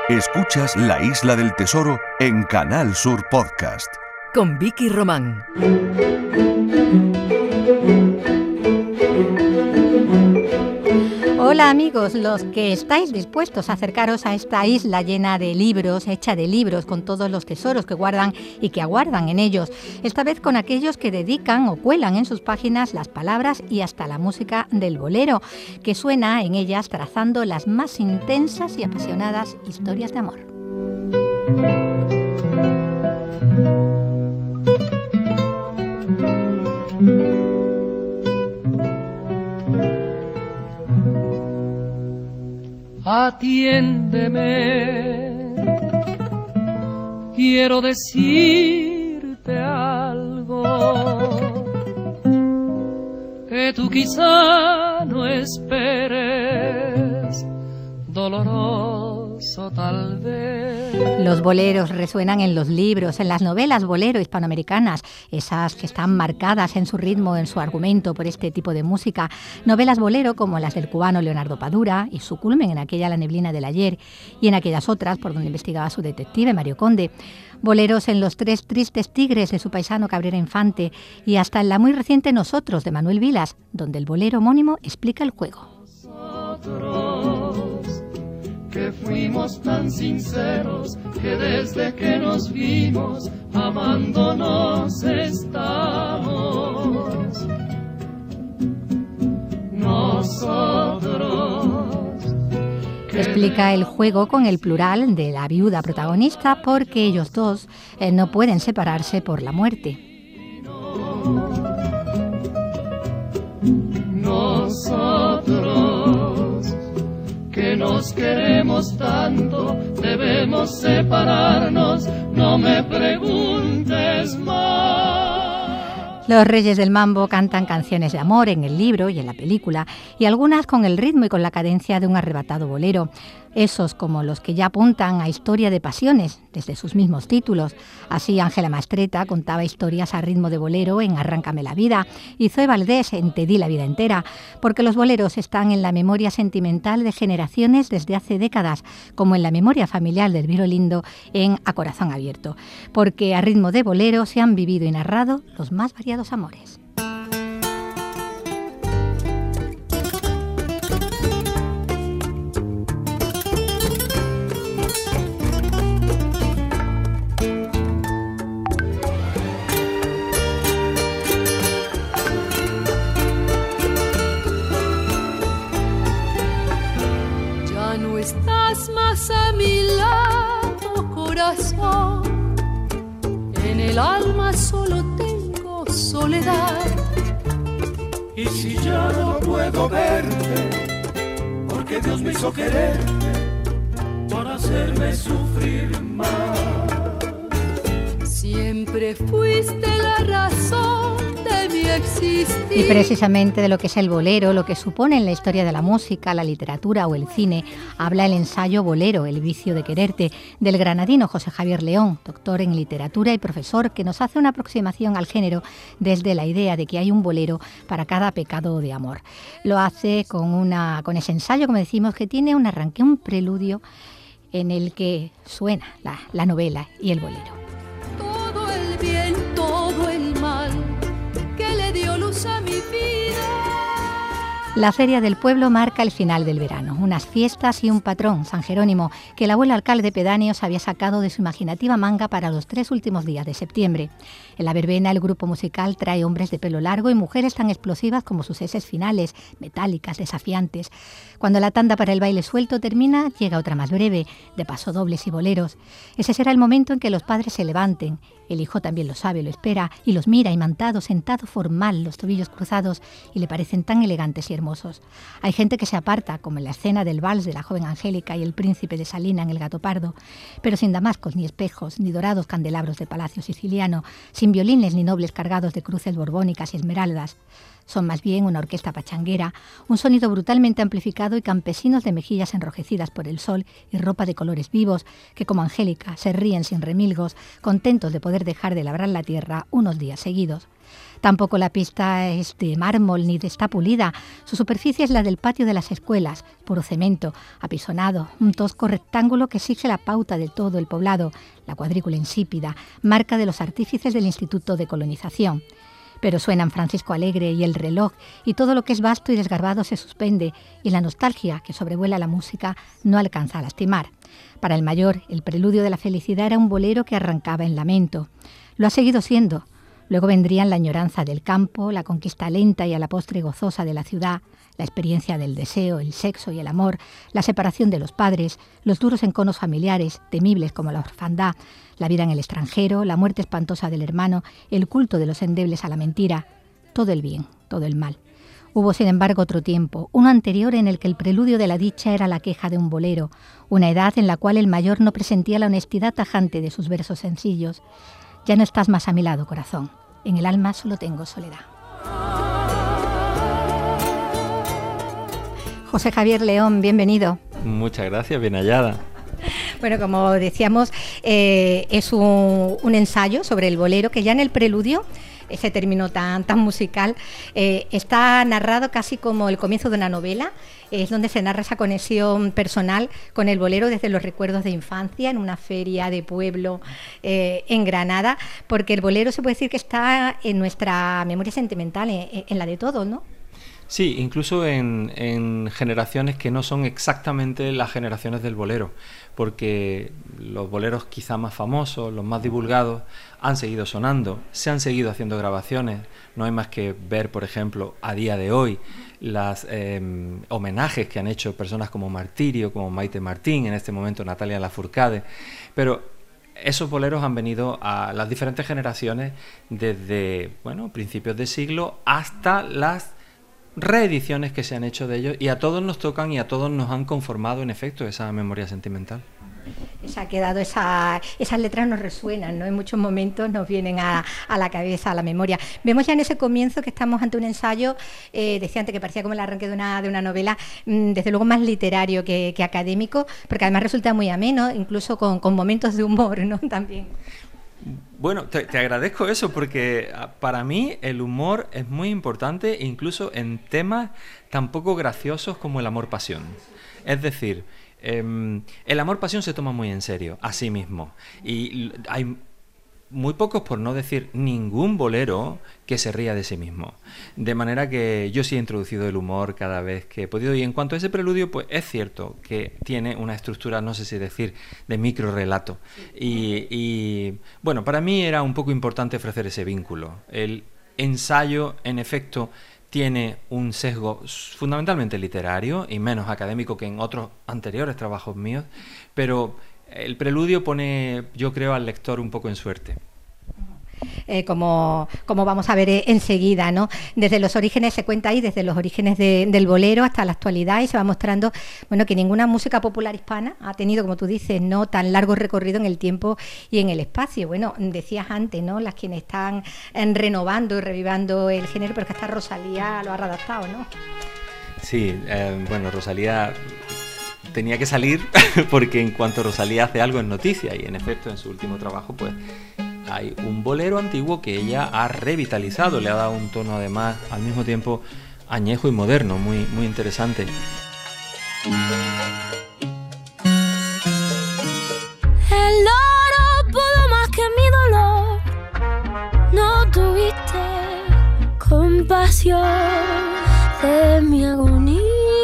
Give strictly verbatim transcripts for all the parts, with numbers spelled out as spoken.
Escuchas La Isla del Tesoro en Canal Sur Podcast. Con Vicky Román. Hola amigos, los que estáis dispuestos a acercaros a esta isla llena de libros, hecha de libros, con todos los tesoros que guardan y que aguardan en ellos, esta vez con aquellos que dedican o cuelan en sus páginas las palabras y hasta la música del bolero, que suena en ellas trazando las más intensas y apasionadas historias de amor. Atiéndeme, quiero decirte algo que tú quizá no esperes, doloroso tal vez. Los boleros resuenan en los libros, en las novelas bolero hispanoamericanas, esas que están marcadas en su ritmo, en su argumento por este tipo de música. Novelas bolero como las del cubano Leonardo Padura y su culmen en aquella La neblina del ayer y en aquellas otras por donde investigaba su detective Mario Conde. Boleros en Los tres tristes tigres de su paisano Cabrera Infante y hasta en la muy reciente Nosotros de Manuel Vilas, donde el bolero homónimo explica el juego. Que fuimos tan sinceros que desde que nos vimos amándonos estamos. Nosotros. Explica el juego con el plural de la viuda protagonista porque ellos dos eh, no pueden separarse por la muerte. Nosotros, que nos queremos tanto, debemos separarnos, no me preguntes más. Los Reyes del Mambo cantan canciones de amor en el libro y en la película, y algunas con el ritmo y con la cadencia de un arrebatado bolero. Esos como los que ya apuntan a historia de pasiones, desde sus mismos títulos. Así Ángela Mastretta contaba historias a ritmo de bolero en Arráncame la vida y Zoe Valdés en Te di la vida entera, porque los boleros están en la memoria sentimental de generaciones desde hace décadas, como en la memoria familiar del Viro Lindo en A corazón abierto, porque a ritmo de bolero se han vivido y narrado los más variados amores. Estás más a mi lado, corazón. En el alma solo tengo soledad. Y si ya no puedo verte, porque Dios me hizo quererte para hacerme sufrir más. Siempre fuiste la razón de mi existir. Y precisamente de lo que es el bolero, lo que supone en la historia de la música, la literatura o el cine, habla el ensayo Bolero, el vicio de quererte, del granadino José Javier León, doctor en literatura y profesor, que nos hace una aproximación al género desde la idea de que hay un bolero para cada pecado de amor. Lo hace con, una, con ese ensayo, como decimos, que tiene un arranque, un preludio en el que suena la, la novela y el bolero. Todo el bien, todo el mal que le dio luz a mi vida. La feria del pueblo marca el final del verano, unas fiestas y un patrón, San Jerónimo, que el abuelo alcalde pedáneo se había sacado de su imaginativa manga para los tres últimos días de septiembre. En la verbena el grupo musical trae hombres de pelo largo y mujeres tan explosivas como sus eses finales, metálicas, desafiantes. Cuando la tanda para el baile suelto termina, llega otra más breve, de pasodobles y boleros. Ese será el momento en que los padres se levanten. El hijo también lo sabe, lo espera y los mira imantado, sentado formal, los tobillos cruzados, y le parecen tan elegantes y hermosos. Hay gente que se aparta, como en la escena del vals de la joven Angélica y el príncipe de Salina en El gato pardo, pero sin damascos ni espejos, ni dorados candelabros de palacio siciliano, sin violines ni nobles cargados de cruces borbónicas y esmeraldas. Son más bien una orquesta pachanguera, un sonido brutalmente amplificado y campesinos de mejillas enrojecidas por el sol y ropa de colores vivos que, como Angélica, se ríen sin remilgos, contentos de poder dejar de labrar la tierra unos días seguidos. Tampoco la pista es de mármol ni de está pulida. Su superficie es la del patio de las escuelas, puro cemento, apisonado, un tosco rectángulo que exige la pauta de todo el poblado, la cuadrícula insípida, marca de los artífices del Instituto de Colonización. Pero suenan Francisco Alegre y El reloj, y todo lo que es vasto y desgarbado se suspende, y la nostalgia que sobrevuela la música no alcanza a lastimar. Para el mayor, el preludio de la felicidad era un bolero que arrancaba en lamento. Lo ha seguido siendo. Luego vendrían la añoranza del campo, la conquista lenta y a la postre gozosa de la ciudad, la experiencia del deseo, el sexo y el amor, la separación de los padres, los duros enconos familiares, temibles como la orfandad, la vida en el extranjero, la muerte espantosa del hermano, el culto de los endebles a la mentira, todo el bien, todo el mal. Hubo, sin embargo, otro tiempo, uno anterior en el que el preludio de la dicha era la queja de un bolero, una edad en la cual el mayor no presentía la honestidad tajante de sus versos sencillos. Ya no estás más a mi lado, corazón. En el alma solo tengo soledad. José Javier León, bienvenido. Muchas gracias, bien hallada. Bueno, como decíamos, eh, es un, un ensayo sobre el bolero que ya en el preludio, ese término tan, tan musical, eh, está narrado casi como el comienzo de una novela. Es donde se narra esa conexión personal con el bolero desde los recuerdos de infancia en una feria de pueblo eh, en Granada, porque el bolero se puede decir que está en nuestra memoria sentimental, en, en la de todos, ¿no? Sí, incluso en, en generaciones que no son exactamente las generaciones del bolero, porque los boleros quizá más famosos, los más divulgados, han seguido sonando, se han seguido haciendo grabaciones. No hay más que ver, por ejemplo, a día de hoy, las eh, homenajes que han hecho personas como Martirio, como Maite Martín, en este momento Natalia Lafourcade, pero esos boleros han venido a las diferentes generaciones desde, bueno, principios de siglo hasta las reediciones que se han hecho de ellos, y a todos nos tocan y a todos nos han conformado en efecto esa memoria sentimental. Se ha quedado esa, esas letras nos resuenan, ¿no? En muchos momentos nos vienen a, a la cabeza, a la memoria. Vemos ya en ese comienzo que estamos ante un ensayo, eh, decía antes que parecía como el arranque de una, de una novela, mmm, desde luego más literario que, que académico, porque además resulta muy ameno, incluso con, con momentos de humor, ¿no? También. Bueno, te, te agradezco eso, porque para mí el humor es muy importante, incluso en temas tan poco graciosos como el amor-pasión. Es decir, eh, el amor-pasión se toma muy en serio, a sí mismo. Y hay muy pocos, por no decir ningún bolero, que se ría de sí mismo. De manera que yo sí he introducido el humor cada vez que he podido. Y en cuanto a ese preludio, pues es cierto que tiene una estructura, no sé si decir, de microrelato. Y, y bueno, para mí era un poco importante ofrecer ese vínculo. El ensayo, en efecto, tiene un sesgo fundamentalmente literario y menos académico que en otros anteriores trabajos míos, pero el preludio pone, yo creo, al lector un poco en suerte. Eh, como, como vamos a ver eh, enseguida, ¿no? Desde los orígenes, se cuenta ahí, desde los orígenes de, del bolero hasta la actualidad, y se va mostrando, bueno, que ninguna música popular hispana ha tenido, como tú dices, no tan largo recorrido en el tiempo y en el espacio. Bueno, decías antes, ¿no? Las quienes están eh, renovando y revivando el género, pero que hasta Rosalía lo ha redactado, ¿no? Sí, eh, bueno, Rosalía tenía que salir porque en cuanto Rosalía hace algo es noticia, y en efecto en su último trabajo pues hay un bolero antiguo que ella ha revitalizado, le ha dado un tono además al mismo tiempo añejo y moderno, muy, muy interesante. El oro pudo más que mi dolor, no tuviste compasión de mi agonía.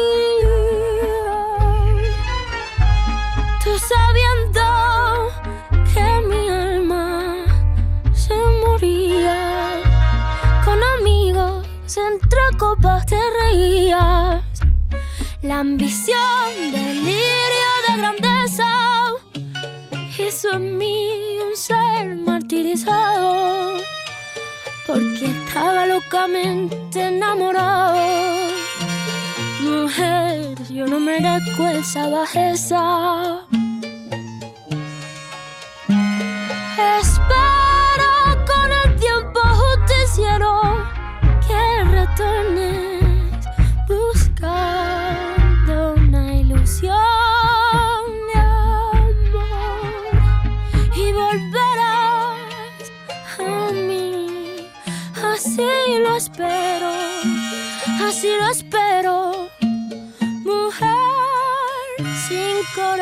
Tú sabiendo que mi alma se moría, con amigos entre copas te reías. La ambición, delirio de grandeza hizo en mí un ser martirizado, porque estaba locamente enamorado. Mujer, yo no merezco esa bajeza. Espero con el tiempo justiciero que retornes buscando una ilusión de amor, y volverás a mí así.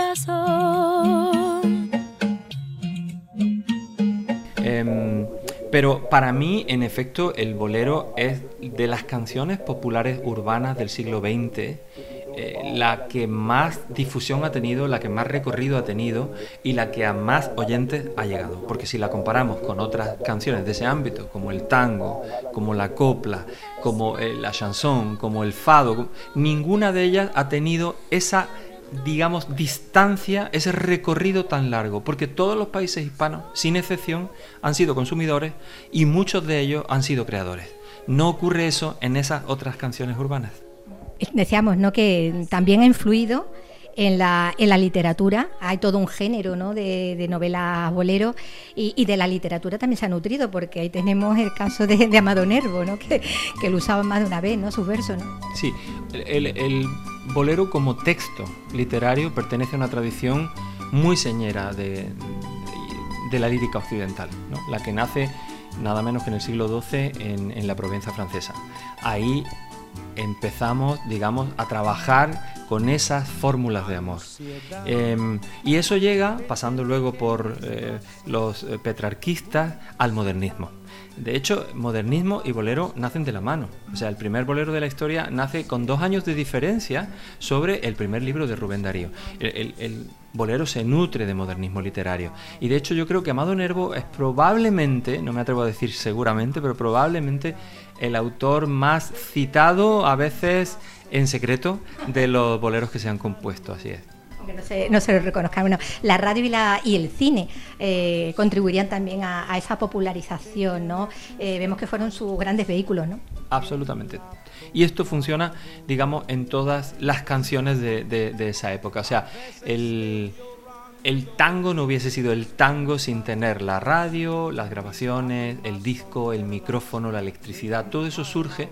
corazón. Eh, pero para mí, en efecto, el bolero es de las canciones populares urbanas del siglo veinte eh, la que más difusión ha tenido, la que más recorrido ha tenido y la que a más oyentes ha llegado. Porque si la comparamos con otras canciones de ese ámbito, como el tango, como la copla, como eh, la chanson, como el fado, ninguna de ellas ha tenido esa, digamos, distancia, ese recorrido tan largo, porque todos los países hispanos, sin excepción, han sido consumidores y muchos de ellos han sido creadores. No ocurre eso en esas otras canciones urbanas. Decíamos, ¿no?, que también ha influido en la, en la literatura. Hay todo un género, ¿no?, de, de novelas bolero, y, y de la literatura también se ha nutrido, porque ahí tenemos el caso de, de Amado Nervo, ¿no?, que, que lo usaban más de una vez, ¿no?, sus versos, ¿no? Sí, el, el bolero como texto literario pertenece a una tradición muy señera de, de la lírica occidental, ¿no?, la que nace nada menos que en el siglo doce en, en la Provenza francesa. Ahí empezamos, digamos, a trabajar con esas fórmulas de amor. Eh, y eso llega, pasando luego por eh, los petrarquistas, al modernismo. De hecho, modernismo y bolero nacen de la mano. O sea, el primer bolero de la historia nace con dos años de diferencia sobre el primer libro de Rubén Darío. El, el, el bolero se nutre de modernismo literario. Y de hecho yo creo que Amado Nervo es probablemente, no me atrevo a decir seguramente, pero probablemente el autor más citado, a veces en secreto, de los boleros que se han compuesto, así es. Aunque no se, no se lo reconozcan. Bueno, la radio y, la, y el cine eh, contribuirían también a, a esa popularización, ¿no? Eh, vemos que fueron sus grandes vehículos, ¿no? Absolutamente. Y esto funciona, digamos, en todas las canciones de, de, de esa época. O sea, el... El tango no hubiese sido el tango sin tener la radio, las grabaciones, el disco, el micrófono, la electricidad. Todo eso surge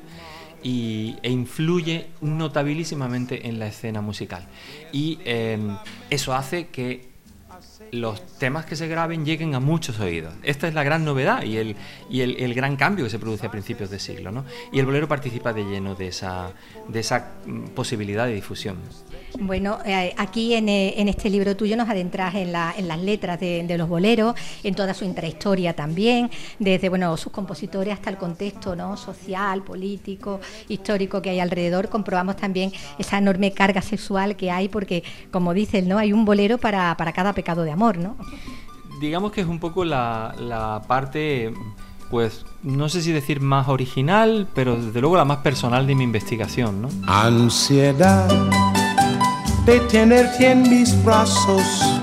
y, e influye notabilísimamente en la escena musical. Y eh, eso hace que los temas que se graben lleguen a muchos oídos. Esta es la gran novedad y el, y el, el gran cambio que se produce a principios de siglo, ¿no? Y el bolero participa de lleno de esa, de esa posibilidad de difusión. Bueno, eh, aquí en, eh, en este libro tuyo nos adentras en, la, en las letras de, de los boleros, en toda su intrahistoria también, desde bueno sus compositores hasta el contexto, ¿no?, social, político, histórico que hay alrededor. Comprobamos también esa enorme carga sexual que hay, porque, como dices, ¿no?, hay un bolero para, para cada pecado de amor, ¿no? Digamos que es un poco la, la parte, pues, no sé si decir más original, pero desde luego la más personal de mi investigación, ¿no? Ansiedad de tenerte en mis brazos,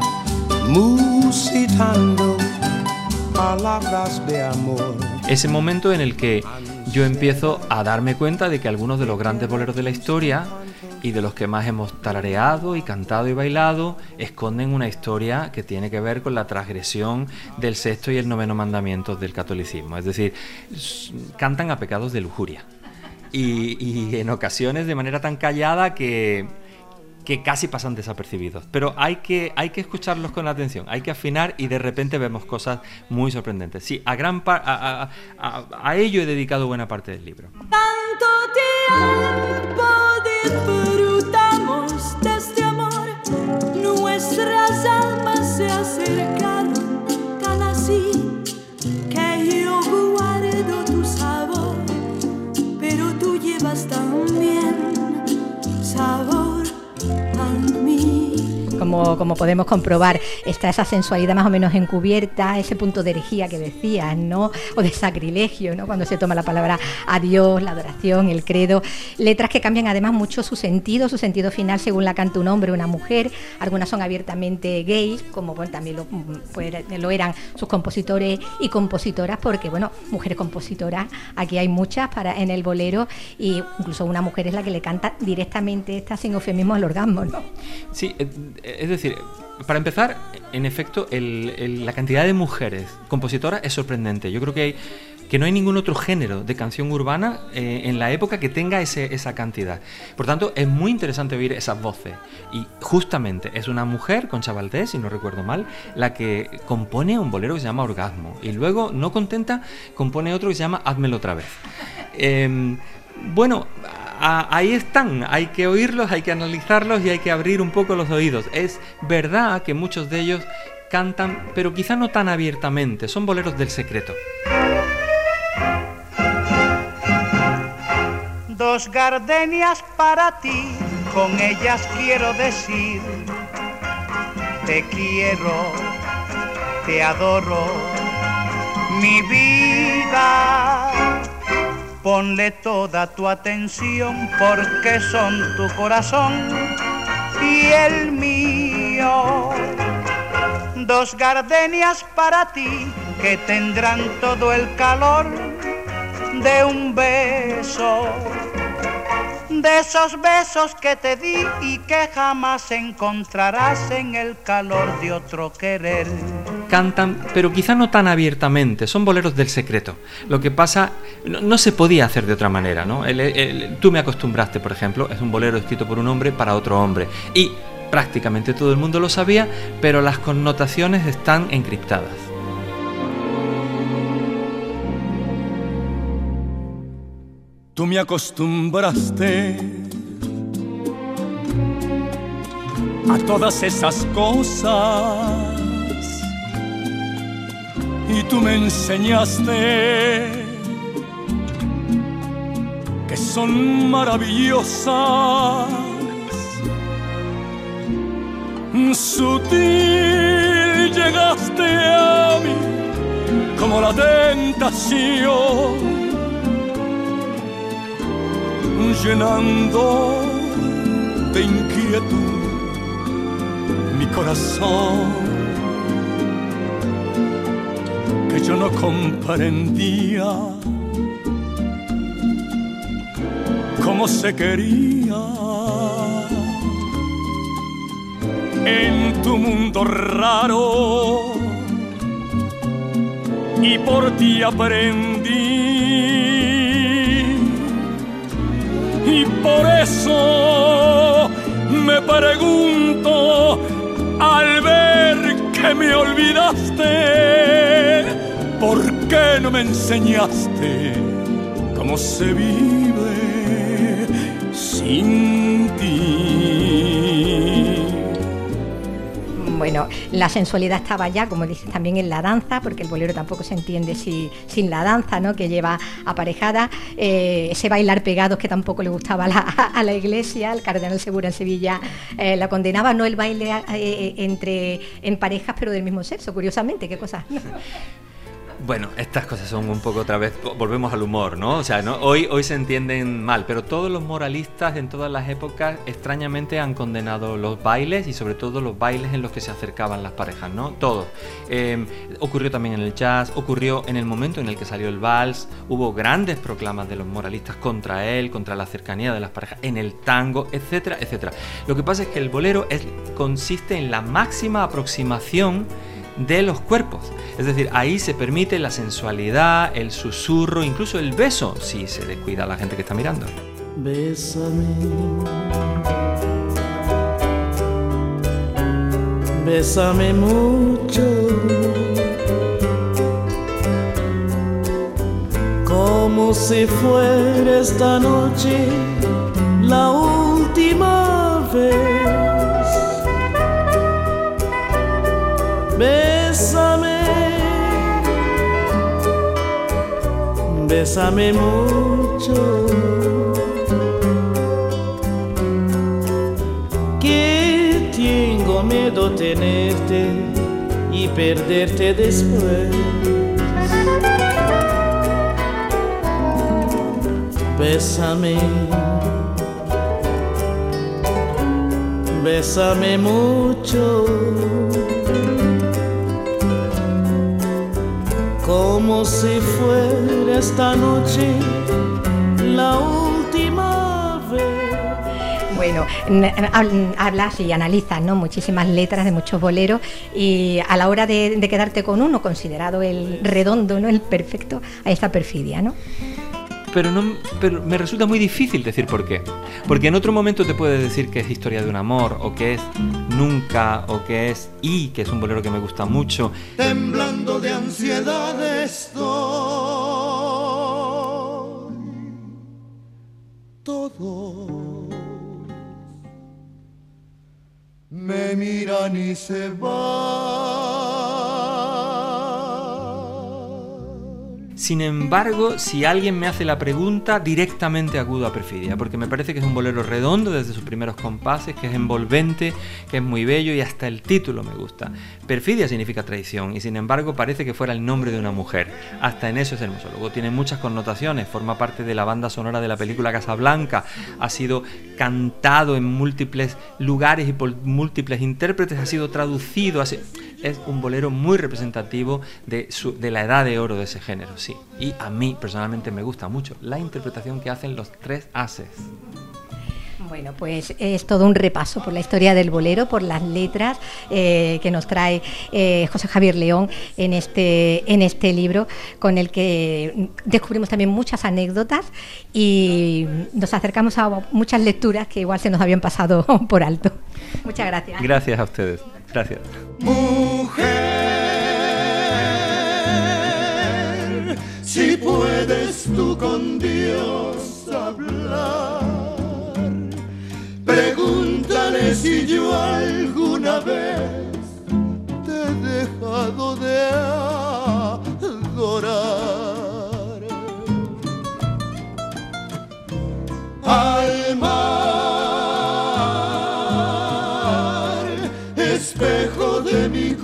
musitando palabras de amor. Ese momento en el que yo empiezo a darme cuenta de que algunos de los grandes boleros de la historia y de los que más hemos tarareado y cantado y bailado esconden una historia que tiene que ver con la transgresión del sexto y el noveno mandamientos del catolicismo. Es decir, cantan a pecados de lujuria y, y en ocasiones de manera tan callada que... que casi pasan desapercibidos, pero hay que, hay que escucharlos con atención, hay que afinar y de repente vemos cosas muy sorprendentes. Sí, a, gran par, a, a, a, a ello he dedicado buena parte del libro. Tanto tiempo disfrutamos de este amor, nuestras almas se acercaron tan así que yo guardo tu sabor, pero tú llevas también sabor. Como, como podemos comprobar, está esa sensualidad más o menos encubierta, ese punto de herejía que decías, ¿no?, o de sacrilegio, ¿no?, cuando se toma la palabra a Dios, la adoración, el credo. Letras que cambian además mucho su sentido, su sentido final según la canta un hombre o una mujer. Algunas son abiertamente gays, como bueno, también lo, pues, lo eran sus compositores y compositoras, porque bueno, mujeres compositoras, aquí hay muchas para en el bolero, y incluso una mujer es la que le canta directamente esta sin eufemismo al orgasmo, ¿no? Sí, es decir, para empezar, en efecto, el, el, la cantidad de mujeres compositoras es sorprendente. Yo creo que hay, que no hay ningún otro género de canción urbana eh, en la época que tenga ese, esa cantidad. Por tanto, es muy interesante oír esas voces. Y justamente es una mujer, Concha Valdés, si no recuerdo mal, la que compone un bolero que se llama Orgasmo. Y luego, no contenta, compone otro que se llama Házmelo otra vez. Eh, bueno... a, ahí están, hay que oírlos, hay que analizarlos y hay que abrir un poco los oídos. Es verdad que muchos de ellos cantan, pero quizá no tan abiertamente, son boleros del secreto. Dos gardenias para ti, con ellas quiero decir, te quiero, te adoro, mi vida. Ponle toda tu atención porque son tu corazón y el mío. Dos gardenias para ti que tendrán todo el calor de un beso, de esos besos que te di y que jamás encontrarás en el calor de otro querer. Cantan, pero quizá no tan abiertamente, son boleros del secreto. Lo que pasa, no, no se podía hacer de otra manera, ¿no? El, el, Tú me acostumbraste, por ejemplo, es un bolero escrito por un hombre para otro hombre. Y prácticamente todo el mundo lo sabía, pero las connotaciones están encriptadas. Tú me acostumbraste a todas esas cosas y tú me enseñaste que son maravillosas. Sutil llegaste a mí como la tentación, llenando de inquietud mi corazón, que yo no comprendía cómo se quería. En tu mundo raro y por ti aprendí, y por eso me pregunto al ver que me olvidaste, ¿por qué no me enseñaste cómo se vive sin ti? Bueno, la sensualidad estaba ya, como dices, también en la danza, porque el bolero tampoco se entiende si, sin la danza, ¿no?, que lleva aparejada. Eh, ese bailar pegados que tampoco le gustaba a la, a la Iglesia. El cardenal Segura en Sevilla eh, la condenaba, no el baile eh, entre en parejas, pero del mismo sexo, curiosamente, qué cosa, ¿no? Bueno, estas cosas son un poco otra vez, volvemos al humor, ¿no? O sea, ¿no? Hoy, hoy se entienden mal, pero todos los moralistas en todas las épocas extrañamente han condenado los bailes y sobre todo los bailes en los que se acercaban las parejas, ¿no? Todo. Eh, ocurrió también en el jazz, ocurrió en el momento en el que salió el vals, hubo grandes proclamas de los moralistas contra él, contra la cercanía de las parejas, en el tango, etcétera, etcétera. Lo que pasa es que el bolero es, consiste en la máxima aproximación de los cuerpos, es decir, ahí se permite la sensualidad, el susurro, incluso el beso, si se descuida a la gente que está mirando. Bésame, bésame mucho, como si fuera esta noche la última vez. Bésame, bésame mucho, que tengo miedo tenerte y perderte después. Bésame, bésame mucho, como si fuera esta noche la última vez. Bueno, hablas y analizas, ¿no?, muchísimas letras de muchos boleros, y a la hora de, de quedarte con uno, considerado el redondo, ¿no?, el perfecto, hay esta perfidia, ¿no? Pero, no, pero me resulta muy difícil decir por qué. Porque en otro momento te puedes decir que es historia de un amor, o que es Nunca, o que es Y, que es un bolero que me gusta mucho. Temblando de ansiedad estoy, todo ojos me miran y se van. Sin embargo, si alguien me hace la pregunta, directamente acudo a Perfidia, porque me parece que es un bolero redondo desde sus primeros compases, que es envolvente, que es muy bello y hasta el título me gusta. Perfidia significa traición y sin embargo parece que fuera el nombre de una mujer. Hasta en eso es hermoso. Luego tiene muchas connotaciones, forma parte de la banda sonora de la película Casablanca, ha sido cantado en múltiples lugares y por múltiples intérpretes, ha sido traducido, ha sido... es un bolero muy representativo de, su, de la edad de oro de ese género, sí. Y a mí personalmente me gusta mucho la interpretación que hacen los tres ases. Bueno, pues es todo un repaso por la historia del bolero, por las letras eh, que nos trae eh, José Javier León en este, en este libro, con el que descubrimos también muchas anécdotas y nos acercamos a muchas lecturas que igual se nos habían pasado por alto. Muchas gracias. Gracias a ustedes. Gracias. Mujer, si puedes tú con Dios hablar, pregúntale si yo alguna vez te he dejado de adorar. Al mar, espejo de mi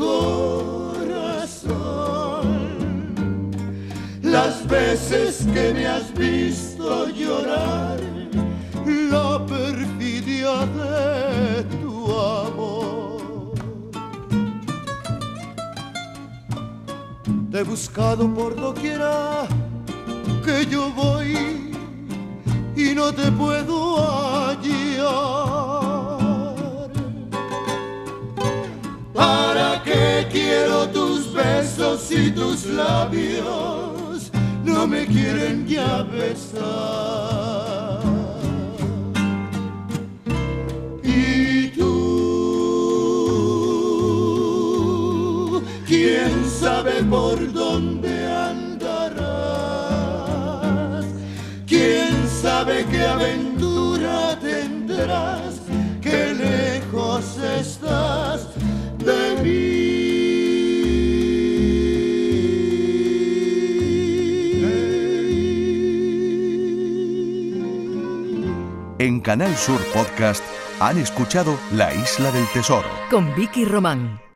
corazón, las veces que me has visto llorar, la perfidia de tu amor. Te he buscado por doquiera que yo voy y no te puedo hallar. ¿Para qué quiero tus besos y tus labios no me quieren ya besar? Y tú, quién sabe por dónde andarás, quién sabe qué aventura tendrás, qué lejos estás de mí. En Canal Sur Podcast han escuchado La Isla del Tesoro Con Vicky Román.